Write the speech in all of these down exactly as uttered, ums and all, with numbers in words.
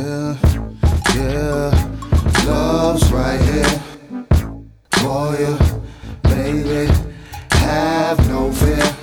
Yeah, yeah, love's right here. For you, baby, have no fear.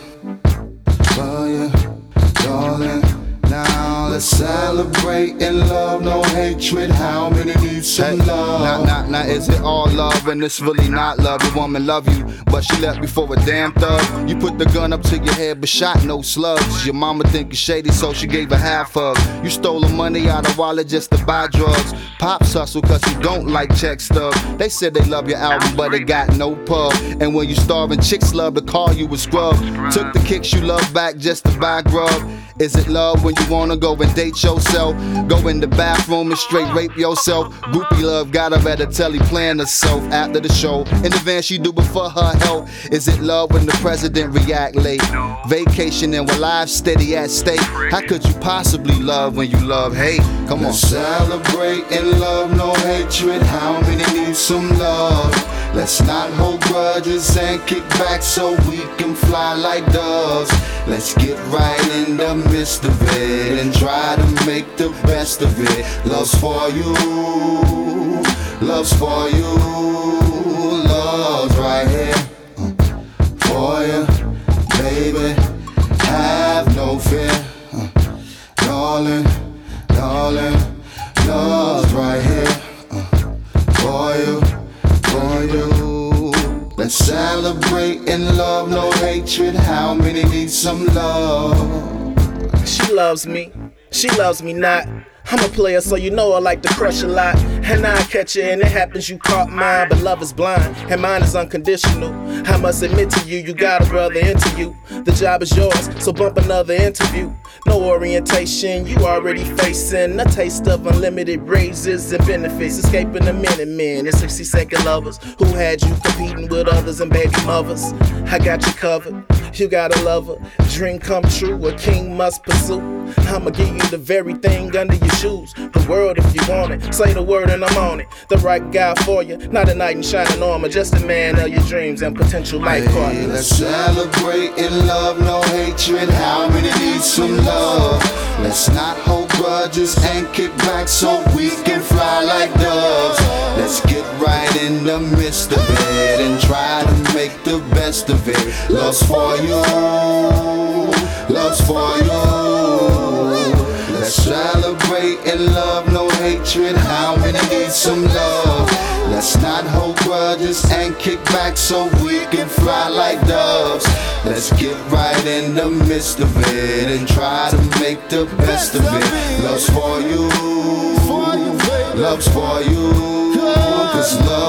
For you, darling, now let's celebrate in love, no hatred. How many need some hey, love? Now, now, now, is it all love and it's really not love? The woman love you, but she left you for a damn thug. You put the gun up to your head, but shot no slugs. Your mama think you shady, so she gave a half hug. You stole her money out of wallet just to buy drugs. Pops hustle cause you don't like check stub. They said they love your album, but they got no pub. And when you starving, chicks love to call you a scrub. Took the kicks you love back just to buy grub. Is it love when you wanna go and date yourself? Go in the bathroom and straight rape yourself? Groupie love got her at a telly playing herself after the show. In the van she do it for her health. Is it love when the president react late? Vacationing while lives steady at stake. How could you possibly love when you love hate? Come on. Let's celebrate in love, no hatred. How many need some love? Let's not hold grudges and kick back so we can fly like doves. Let's get right in the midst of it and try to make the best of it. Love's for you, love's for you, love's right here. Uh, for you, baby, have no fear. Uh, darling, darling, love's right here. Uh, for you, for you. Let's celebrate in love, no hatred. How many need some love? She loves me, she loves me not. I'm a player, so you know I like to crush a lot. And I catch you, and it happens you caught mine. But love is blind, and mine is unconditional. I must admit to you, you got a brother into you. The job is yours, so bump another interview. No orientation, you already facing a taste of unlimited raises and benefits. Escaping the Minutemen and sixty second lovers who had you competing with others and baby mothers. I got you covered, you got a lover. Dream come true, a king must pursue. I'ma give you the very thing under your shoes. The world if you want it, say the word and I'm on it. The right guy for you, not a knight in shining armor. Just a man of your dreams and potential life hey, partners. Let's celebrate in love, no hatred. How many need some love? Let's not hold grudges and kick back so we can fly like doves. Let's get right in the midst of it and try to make the best of it. Love's for you, love's for you. Let's celebrate in love, no hatred. How many need some love? Let's not hold grudges and kick back so we can fly like doves. Let's get right in the midst of it and try to make the best of it. Love's for you, love's for you, 'cause love